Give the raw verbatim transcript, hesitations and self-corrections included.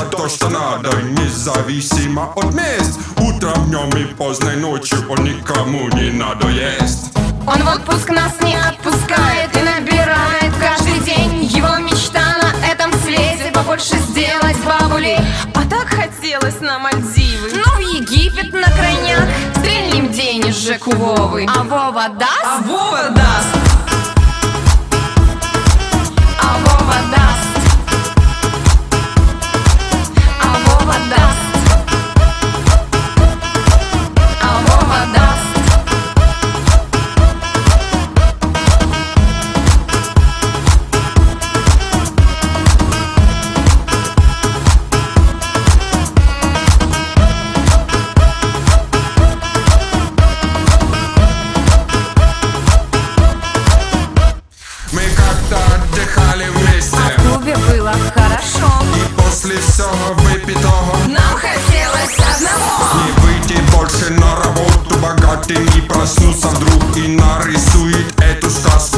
все то, что надо, независимо от мест. Утром, днем и поздней ночью он никому не надоест. Он в отпуск нас не отпускает и набирает каждый день. Его мечта на этом свете побольше сделать бабулей. А так хотелось на Мальдивы, ну в Египет на крайняк. Стрельнем денежек у Вовы. А Вова даст? а Вова даст. А Вова даст. А Вова даст. А Вова даст. Мы как-то отдыхали вместе, В клубе было хорошо. и после всего выпитого Нам хотелось одного. не выйти больше на работу богатым и проснуться вдруг и нарисует эту сказку.